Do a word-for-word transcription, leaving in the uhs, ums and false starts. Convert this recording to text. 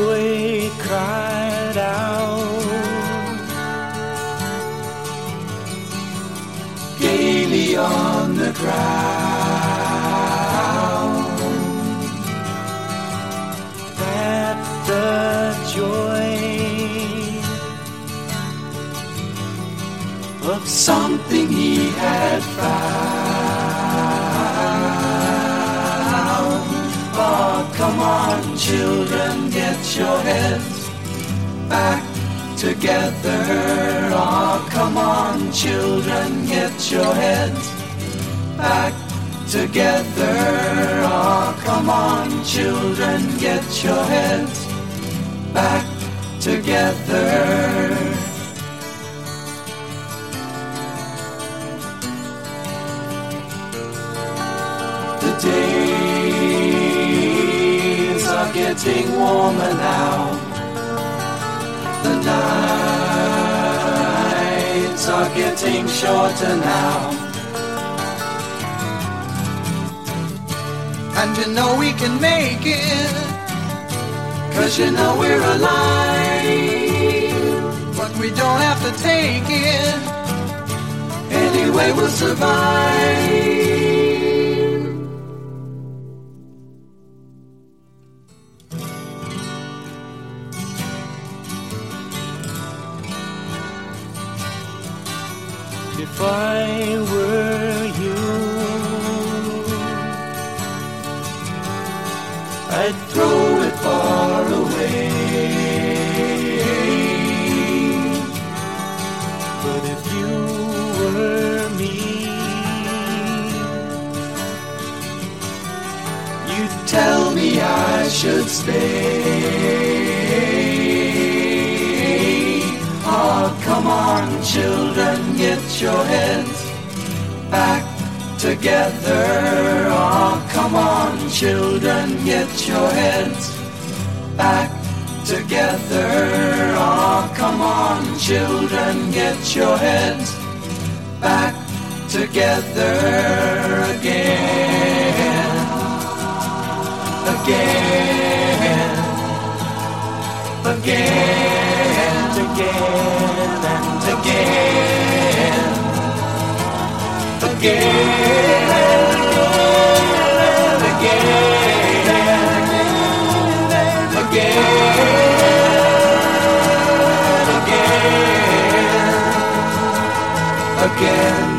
joy cried out gaily on the ground, that the joy of something he had found. Oh, come on, children, get your heads back together. Oh, come on, children, get your heads back together. Oh, come on, children, get your heads back together. The days are getting warmer now. The nights are getting shorter now. And you know we can make it, 'Cause you know we're alive. but we don't have to take it. Anyway, we'll survive. If I were you, I'd throw it far away. But if you were me, you'd tell me I should stay. Oh, come on, children, get your heads back together. Oh, come on, children, get your heads back together. Oh, come on, children, get your heads back together again, again, again, again, and again, again, and again, again, again, again.